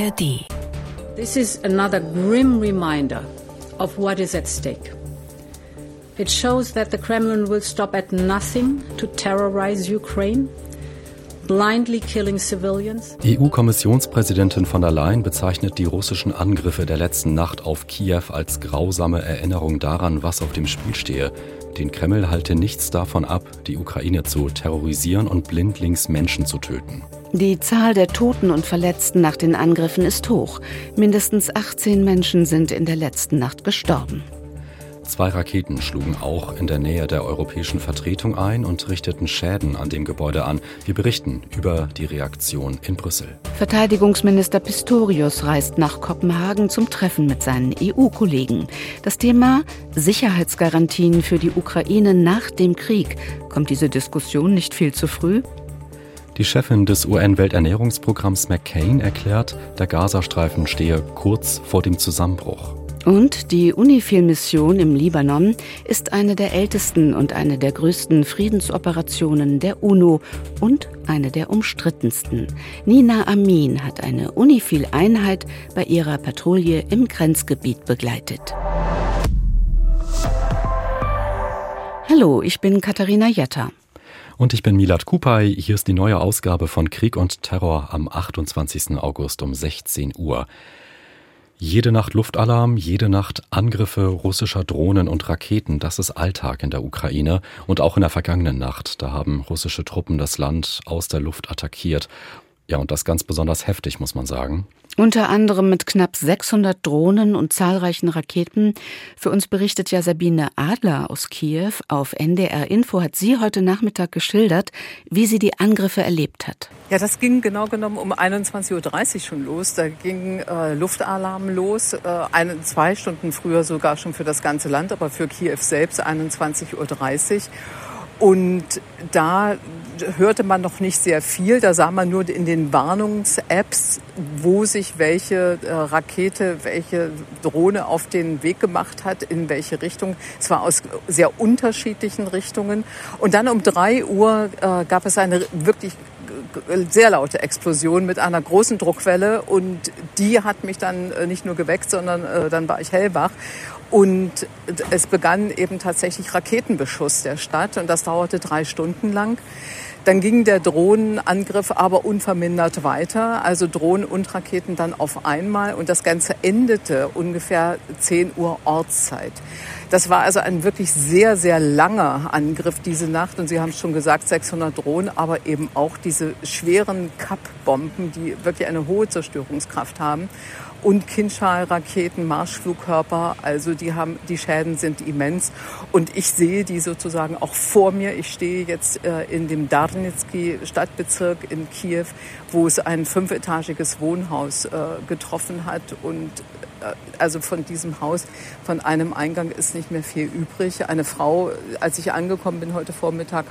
ARD. This is another grim reminder of what is at stake. It shows that the Kremlin will stop at nothing to terrorize Ukraine, blindly killing civilians. EU-Kommissionspräsidentin von der Leyen bezeichnet die russischen Angriffe der letzten Nacht auf Kiew als grausame Erinnerung daran, was auf dem Spiel stehe. Den Kreml halte nichts davon ab, die Ukraine zu terrorisieren und blindlings Menschen zu töten. Die Zahl der Toten und Verletzten nach den Angriffen ist hoch. Mindestens 18 Menschen sind in der letzten Nacht gestorben. 2 Raketen schlugen auch in der Nähe der europäischen Vertretung ein und richteten Schäden an dem Gebäude an. Wir berichten über die Reaktion in Brüssel. Verteidigungsminister Pistorius reist nach Kopenhagen zum Treffen mit seinen EU-Kollegen. Das Thema Sicherheitsgarantien für die Ukraine nach dem Krieg. Kommt diese Diskussion nicht viel zu früh? Die Chefin des UN-Welternährungsprogramms McCain erklärt, der Gazastreifen stehe kurz vor dem Zusammenbruch. Und die UNIFIL-Mission im Libanon ist eine der ältesten und eine der größten Friedensoperationen der UNO und eine der umstrittensten. Nina Amin hat eine UNIFIL-Einheit bei ihrer Patrouille im Grenzgebiet begleitet. Hallo, ich bin Katharina Jetter. Und ich bin Milad Kupay. Hier ist die neue Ausgabe von Krieg und Terror am 28. August um 16 Uhr. Jede Nacht Luftalarm, jede Nacht Angriffe russischer Drohnen und Raketen, das ist Alltag in der Ukraine. Und auch in der vergangenen Nacht, da haben russische Truppen das Land aus der Luft attackiert. Ja, und das ganz besonders heftig, muss man sagen. Unter anderem mit knapp 600 Drohnen und zahlreichen Raketen. Für uns berichtet ja Sabine Adler aus Kiew. Auf NDR Info hat sie heute Nachmittag geschildert, wie sie die Angriffe erlebt hat. Ja, das ging genau genommen um 21.30 Uhr schon los. Da ging Luftalarm los, 2 Stunden früher sogar schon für das ganze Land, aber für Kiew selbst 21.30 Uhr. Und da hörte man noch nicht sehr viel. Da sah man nur in den Warnungs-Apps, wo sich welche Rakete, welche Drohne auf den Weg gemacht hat, in welche Richtung. Es war aus sehr unterschiedlichen Richtungen. Und dann um 3 Uhr gab es eine wirklich sehr laute Explosion mit einer großen Druckwelle. Und die hat mich dann nicht nur geweckt, sondern dann war ich hellwach. Und es begann eben tatsächlich Raketenbeschuss der Stadt und das dauerte 3 Stunden lang. Dann ging der Drohnenangriff aber unvermindert weiter, also Drohnen und Raketen dann auf einmal und das Ganze endete ungefähr 10 Uhr Ortszeit. Das war also ein wirklich sehr, sehr langer Angriff diese Nacht und Sie haben es schon gesagt, 600 Drohnen, aber eben auch diese schweren Kapp-Bomben, die wirklich eine hohe Zerstörungskraft haben. Und Kinschal-Raketen, Marschflugkörper, also die Schäden sind immens. Und ich sehe die sozusagen auch vor mir. Ich stehe jetzt in dem Darnitsky-Stadtbezirk in Kiew, wo es ein 5-etagiges Wohnhaus getroffen hat. Und also von diesem Haus, von einem Eingang ist nicht mehr viel übrig. Eine Frau, als ich angekommen bin heute Vormittag,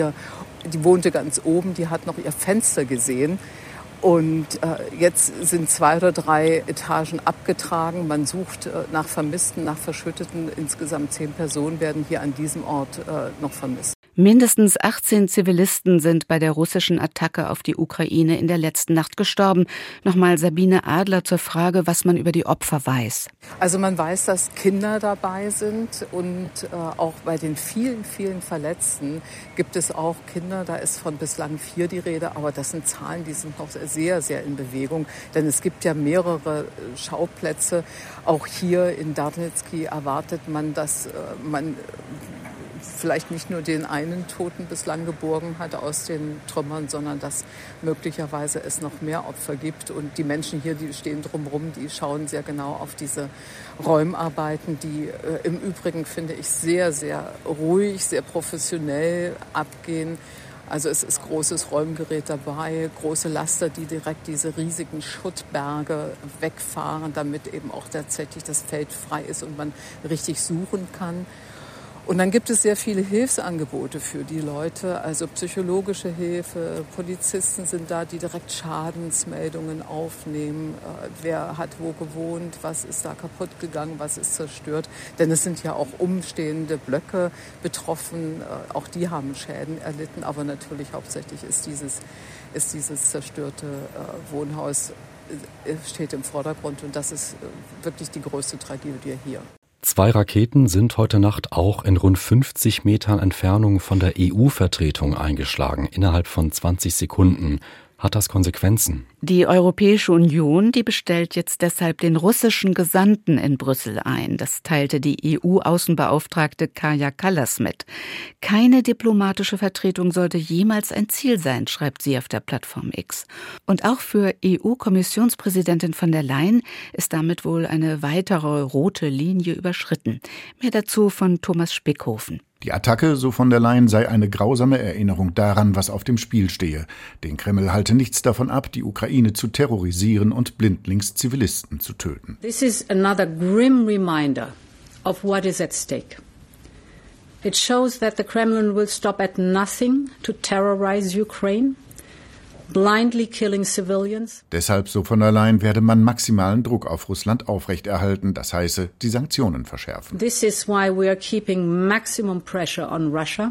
die wohnte ganz oben, die hat noch ihr Fenster gesehen. Und jetzt sind 2 oder 3 Etagen abgetragen. Man sucht nach Vermissten, nach Verschütteten. Insgesamt 10 Personen werden hier an diesem Ort noch vermisst. Mindestens 18 Zivilisten sind bei der russischen Attacke auf die Ukraine in der letzten Nacht gestorben. Nochmal Sabine Adler zur Frage, was man über die Opfer weiß. Also man weiß, dass Kinder dabei sind und auch bei den vielen, vielen Verletzten gibt es auch Kinder. Da ist von bislang 4 die Rede, aber das sind Zahlen, die sind noch sehr, sehr in Bewegung. Denn es gibt ja mehrere Schauplätze. Auch hier in Darnitsky erwartet man, dass man vielleicht nicht nur den einen Toten bislang geborgen hat aus den Trümmern, sondern dass möglicherweise es noch mehr Opfer gibt. Und die Menschen hier, die stehen drumherum, die schauen sehr genau auf diese Räumarbeiten, die im Übrigen, finde ich, sehr, sehr ruhig, sehr professionell abgehen. Also es ist großes Räumgerät dabei, große Laster, die direkt diese riesigen Schuttberge wegfahren, damit eben auch tatsächlich das Feld frei ist und man richtig suchen kann. Und dann gibt es sehr viele Hilfsangebote für die Leute, also psychologische Hilfe, Polizisten sind da, die direkt Schadensmeldungen aufnehmen, wer hat wo gewohnt, was ist da kaputt gegangen, was ist zerstört. Denn es sind ja auch umstehende Blöcke betroffen, auch die haben Schäden erlitten, aber natürlich hauptsächlich ist dieses zerstörte Wohnhaus steht im Vordergrund und das ist wirklich die größte Tragödie hier. 2 Raketen sind heute Nacht auch in rund 50 Metern Entfernung von der EU-Vertretung eingeschlagen, innerhalb von 20 Sekunden. Hat das Konsequenzen? Die Europäische Union, die bestellt jetzt deshalb den russischen Gesandten in Brüssel ein. Das teilte die EU-Außenbeauftragte Kaja Kallas mit. Keine diplomatische Vertretung sollte jemals ein Ziel sein, schreibt sie auf der Plattform X. Und auch für EU-Kommissionspräsidentin von der Leyen ist damit wohl eine weitere rote Linie überschritten. Mehr dazu von Thomas Spickhofen. Die Attacke, so von der Leyen, sei eine grausame Erinnerung daran, was auf dem Spiel stehe. Den Kreml halte nichts davon ab, die Ukraine zu terrorisieren und blindlings Zivilisten zu töten. This is another grim reminder of what is at stake. It shows that the Kremlin will stop at nothing to terrorize Ukraine, blindly killing civilians. Deshalb, so von der Leyen, werde man maximalen Druck auf Russland aufrechterhalten, das heiße, die Sanktionen verschärfen. This is why we are keeping maximum pressure on Russia.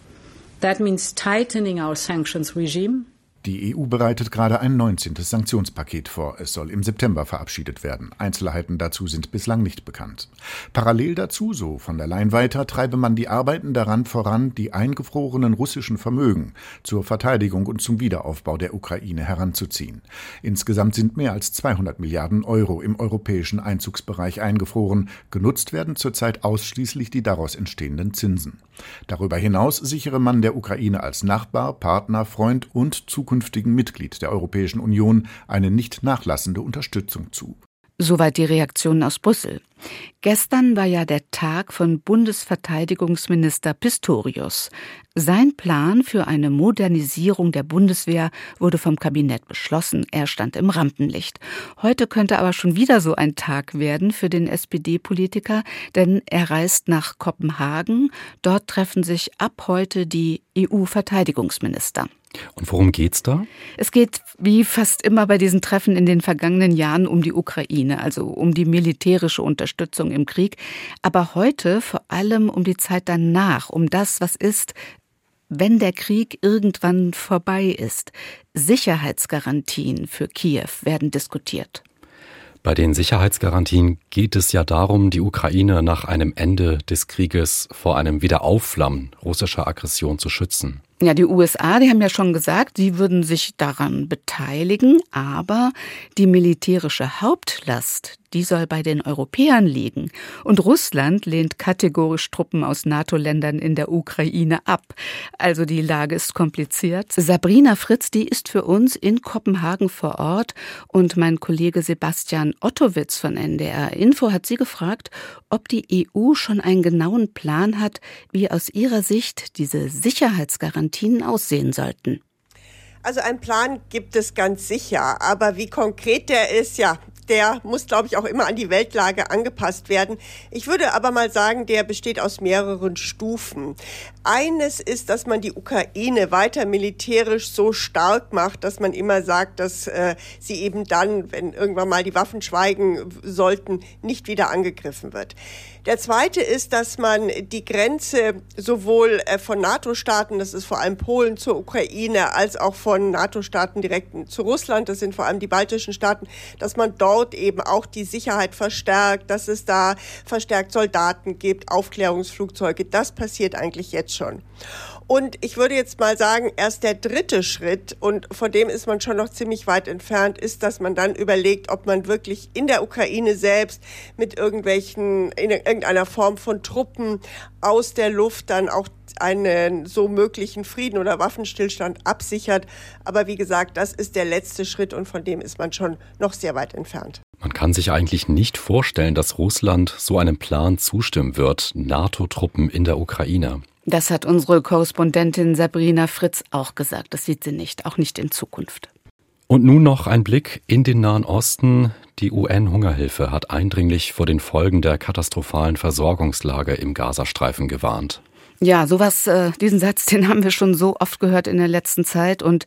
That means tightening our sanctions regime. Die EU bereitet gerade ein 19. Sanktionspaket vor. Es soll im September verabschiedet werden. Einzelheiten dazu sind bislang nicht bekannt. Parallel dazu, so von der Leyen weiter, treibe man die Arbeiten daran voran, die eingefrorenen russischen Vermögen zur Verteidigung und zum Wiederaufbau der Ukraine heranzuziehen. Insgesamt sind mehr als 200 Milliarden Euro im europäischen Einzugsbereich eingefroren. Genutzt werden zurzeit ausschließlich die daraus entstehenden Zinsen. Darüber hinaus sichere man der Ukraine als Nachbar, Partner, Freund und zukünftigen Mitglied der Europäischen Union eine nicht nachlassende Unterstützung zu. Soweit die Reaktionen aus Brüssel. Gestern war ja der Tag von Bundesverteidigungsminister Pistorius. Sein Plan für eine Modernisierung der Bundeswehr wurde vom Kabinett beschlossen. Er stand im Rampenlicht. Heute könnte aber schon wieder so ein Tag werden für den SPD-Politiker, denn er reist nach Kopenhagen. Dort treffen sich ab heute die EU-Verteidigungsminister. Und worum geht's da? Es geht wie fast immer bei diesen Treffen in den vergangenen Jahren um die Ukraine, also um die militärische Unterstützung im Krieg. Aber heute vor allem um die Zeit danach, um das, was ist, wenn der Krieg irgendwann vorbei ist. Sicherheitsgarantien für Kiew werden diskutiert. Bei den Sicherheitsgarantien geht es ja darum, die Ukraine nach einem Ende des Krieges vor einem Wiederaufflammen russischer Aggression zu schützen. Ja, die USA, die haben ja schon gesagt, sie würden sich daran beteiligen, aber die militärische Hauptlast, die soll bei den Europäern liegen. Und Russland lehnt kategorisch Truppen aus NATO-Ländern in der Ukraine ab. Also die Lage ist kompliziert. Sabrina Fritz, die ist für uns in Kopenhagen vor Ort. Und mein Kollege Sebastian Ottowitz von NDR Info hat sie gefragt, ob die EU schon einen genauen Plan hat, wie aus ihrer Sicht diese Sicherheitsgarantien aussehen sollten. Also einen Plan gibt es ganz sicher, aber wie konkret der ist, ja, der muss, glaube ich, auch immer an die Weltlage angepasst werden. Ich würde aber mal sagen, der besteht aus mehreren Stufen. Eines ist, dass man die Ukraine weiter militärisch so stark macht, dass man immer sagt, dass sie eben dann, wenn irgendwann mal die Waffen schweigen sollten, nicht wieder angegriffen wird. Der zweite ist, dass man die Grenze sowohl von NATO-Staaten, das ist vor allem Polen zur Ukraine, als auch von NATO-Staaten direkt zu Russland, das sind vor allem die baltischen Staaten, dass man dort eben auch die Sicherheit verstärkt, dass es da verstärkt Soldaten gibt, Aufklärungsflugzeuge. Das passiert eigentlich jetzt schon. Und ich würde jetzt mal sagen, erst der dritte Schritt, und von dem ist man schon noch ziemlich weit entfernt, ist, dass man dann überlegt, ob man wirklich in der Ukraine selbst mit in irgendeiner Form von Truppen aus der Luft dann auch einen so möglichen Frieden oder Waffenstillstand absichert. Aber wie gesagt, das ist der letzte Schritt und von dem ist man schon noch sehr weit entfernt. Man kann sich eigentlich nicht vorstellen, dass Russland so einem Plan zustimmen wird, NATO-Truppen in der Ukraine. Das hat unsere Korrespondentin Sabrina Fritz auch gesagt. Das sieht sie nicht, auch nicht in Zukunft. Und nun noch ein Blick in den Nahen Osten. Die UN-Hungerhilfe hat eindringlich vor den Folgen der katastrophalen Versorgungslage im Gazastreifen gewarnt. Ja, diesen Satz, den haben wir schon so oft gehört in der letzten Zeit und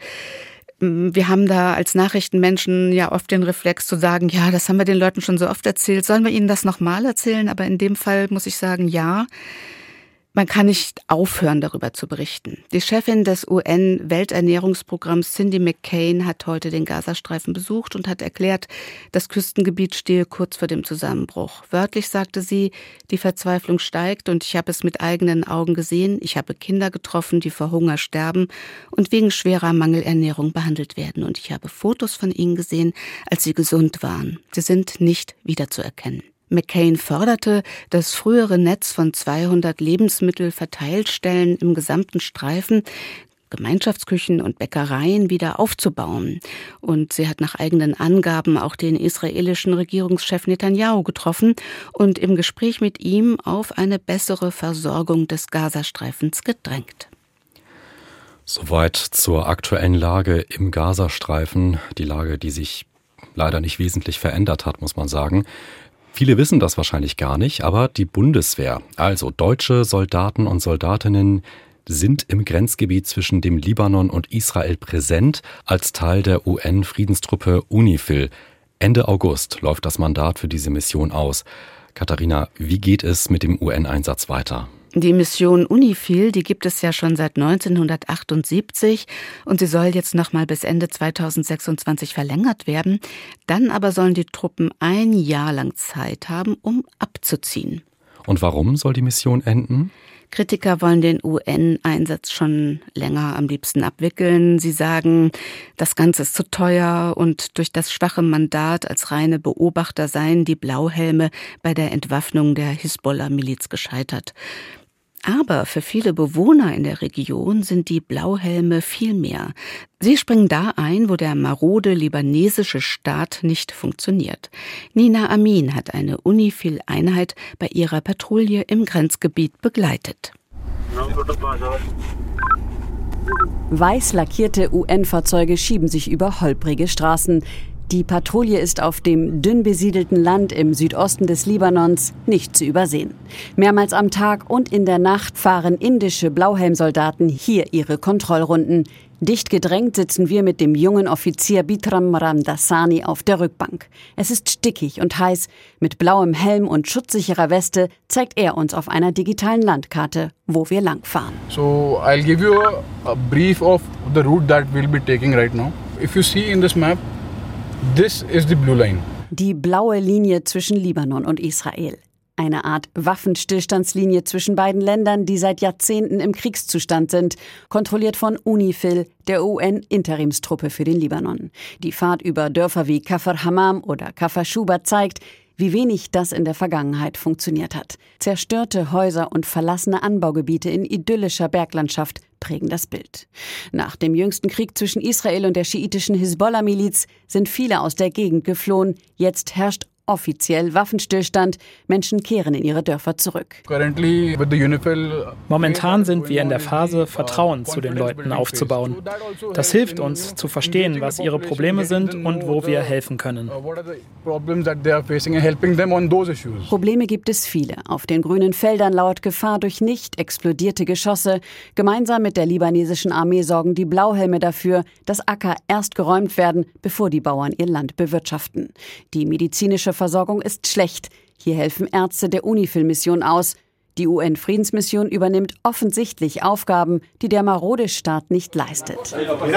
wir haben da als Nachrichtenmenschen ja oft den Reflex zu sagen, ja, das haben wir den Leuten schon so oft erzählt. Sollen wir ihnen das nochmal erzählen? Aber in dem Fall muss ich sagen, ja. Man kann nicht aufhören, darüber zu berichten. Die Chefin des UN-Welternährungsprogramms Cindy McCain hat heute den Gazastreifen besucht und hat erklärt, das Küstengebiet stehe kurz vor dem Zusammenbruch. Wörtlich sagte sie, die Verzweiflung steigt und ich habe es mit eigenen Augen gesehen. Ich habe Kinder getroffen, die vor Hunger sterben und wegen schwerer Mangelernährung behandelt werden. Und ich habe Fotos von ihnen gesehen, als sie gesund waren. Sie sind nicht wiederzuerkennen. McCain forderte, das frühere Netz von 200 Lebensmittelverteilstellen im gesamten Streifen, Gemeinschaftsküchen und Bäckereien wieder aufzubauen. Und sie hat nach eigenen Angaben auch den israelischen Regierungschef Netanyahu getroffen und im Gespräch mit ihm auf eine bessere Versorgung des Gazastreifens gedrängt. Soweit zur aktuellen Lage im Gazastreifen. Die Lage, die sich leider nicht wesentlich verändert hat, muss man sagen. Viele wissen das wahrscheinlich gar nicht, aber die Bundeswehr, also deutsche Soldaten und Soldatinnen, sind im Grenzgebiet zwischen dem Libanon und Israel präsent als Teil der UN-Friedenstruppe UNIFIL. Ende August läuft das Mandat für diese Mission aus. Katharina, wie geht es mit dem UN-Einsatz weiter? Die Mission UNIFIL, die gibt es ja schon seit 1978 und sie soll jetzt noch mal bis Ende 2026 verlängert werden. Dann aber sollen die Truppen ein Jahr lang Zeit haben, um abzuziehen. Und warum soll die Mission enden? Kritiker wollen den UN-Einsatz schon länger am liebsten abwickeln. Sie sagen, das Ganze ist zu teuer und durch das schwache Mandat als reine Beobachter seien die Blauhelme bei der Entwaffnung der Hisbollah-Miliz gescheitert. Aber für viele Bewohner in der Region sind die Blauhelme viel mehr. Sie springen da ein, wo der marode libanesische Staat nicht funktioniert. Nina Amin hat eine UNIFIL-Einheit bei ihrer Patrouille im Grenzgebiet begleitet. Weiß lackierte UN-Fahrzeuge schieben sich über holprige Straßen. Die Patrouille ist auf dem dünn besiedelten Land im Südosten des Libanons nicht zu übersehen. Mehrmals am Tag und in der Nacht fahren indische Blauhelmsoldaten hier ihre Kontrollrunden. Dicht gedrängt sitzen wir mit dem jungen Offizier Bitram Ramdassani auf der Rückbank. Es ist stickig und heiß. Mit blauem Helm und schutzsicherer Weste zeigt er uns auf einer digitalen Landkarte, wo wir langfahren. So I'll give you a brief of the route that we'll be taking right now. If you see in this map, this is the blue line. Die blaue Linie zwischen Libanon und Israel. Eine Art Waffenstillstandslinie zwischen beiden Ländern, die seit Jahrzehnten im Kriegszustand sind, kontrolliert von UNIFIL, der UN-Interimstruppe für den Libanon. Die Fahrt über Dörfer wie Kafr Hammam oder Kafr Shuba zeigt, wie wenig das in der Vergangenheit funktioniert hat. Zerstörte Häuser und verlassene Anbaugebiete in idyllischer Berglandschaft prägen das Bild. Nach dem jüngsten Krieg zwischen Israel und der schiitischen Hisbollah-Miliz sind viele aus der Gegend geflohen. Jetzt herrscht offiziell Waffenstillstand. Menschen kehren in ihre Dörfer zurück. Momentan sind wir in der Phase, Vertrauen zu den Leuten aufzubauen. Das hilft uns, zu verstehen, was ihre Probleme sind und wo wir helfen können. Probleme gibt es viele. Auf den grünen Feldern lauert Gefahr durch nicht explodierte Geschosse. Gemeinsam mit der libanesischen Armee sorgen die Blauhelme dafür, dass Acker erst geräumt werden, bevor die Bauern ihr Land bewirtschaften. Die medizinische Versorgung ist schlecht. Hier helfen Ärzte der UNIFIL-Mission aus. Die UN-Friedensmission übernimmt offensichtlich Aufgaben, die der marode Staat nicht leistet.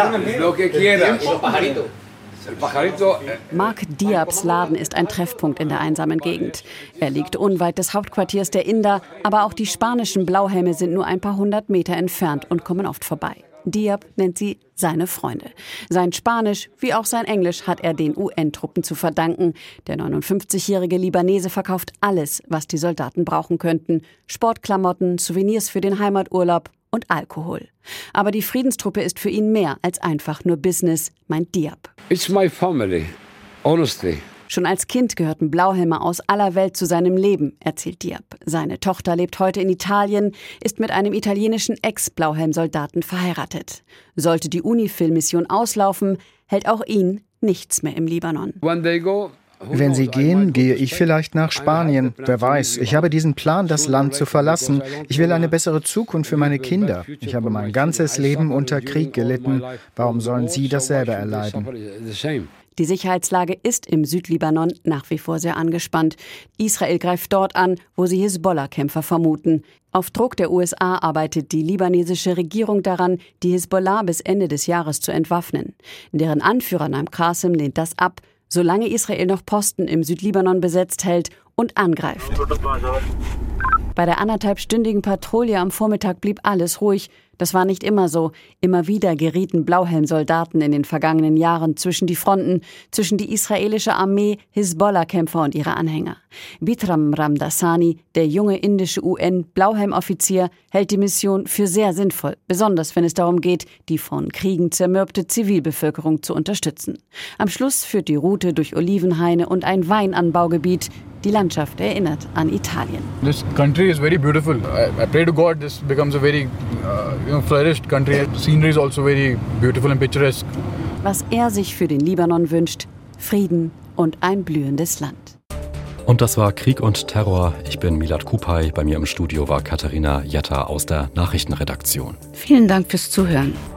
Mark Diabs Laden ist ein Treffpunkt in der einsamen Gegend. Er liegt unweit des Hauptquartiers der Inder, aber auch die spanischen Blauhelme sind nur ein paar 100 Meter entfernt und kommen oft vorbei. Diab nennt sie seine Freunde. Sein Spanisch wie auch sein Englisch hat er den UN-Truppen zu verdanken. Der 59-jährige Libanese verkauft alles, was die Soldaten brauchen könnten. Sportklamotten, Souvenirs für den Heimaturlaub und Alkohol. Aber die Friedenstruppe ist für ihn mehr als einfach nur Business, meint Diab. It's my family, honestly. Schon als Kind gehörten Blauhelme aus aller Welt zu seinem Leben, erzählt Diab. Seine Tochter lebt heute in Italien, ist mit einem italienischen Ex-Blauhelm-Soldaten verheiratet. Sollte die UNIFIL-Mission auslaufen, hält auch ihn nichts mehr im Libanon. Wenn sie gehen, gehe ich vielleicht nach Spanien. Wer weiß, ich habe diesen Plan, das Land zu verlassen. Ich will eine bessere Zukunft für meine Kinder. Ich habe mein ganzes Leben unter Krieg gelitten. Warum sollen sie dasselbe erleiden? Die Sicherheitslage ist im Südlibanon nach wie vor sehr angespannt. Israel greift dort an, wo sie Hisbollah-Kämpfer vermuten. Auf Druck der USA arbeitet die libanesische Regierung daran, die Hisbollah bis Ende des Jahres zu entwaffnen. Deren Anführer Naim Qasim lehnt das ab, solange Israel noch Posten im Südlibanon besetzt hält und angreift. Bei der 1,5-stündigen Patrouille am Vormittag blieb alles ruhig. Das war nicht immer so. Immer wieder gerieten Blauhelmsoldaten in den vergangenen Jahren zwischen die Fronten, zwischen die israelische Armee, Hisbollah-Kämpfer und ihre Anhänger. Bitram Ramdasani, der junge indische UN-Blauhelmoffizier, hält die Mission für sehr sinnvoll, besonders wenn es darum geht, die von Kriegen zermürbte Zivilbevölkerung zu unterstützen. Am Schluss führt die Route durch Olivenhaine und ein Weinanbaugebiet. Die Landschaft erinnert an Italien. This country is very beautiful. I pray to God this becomes a very flourished country. The scenery is also very beautiful and picturesque. Was er sich für den Libanon wünscht: Frieden und ein blühendes Land. Und das war Krieg und Terror. Ich bin Milad Kupay. Bei mir im Studio war Katharina Jatta aus der Nachrichtenredaktion. Vielen Dank fürs Zuhören.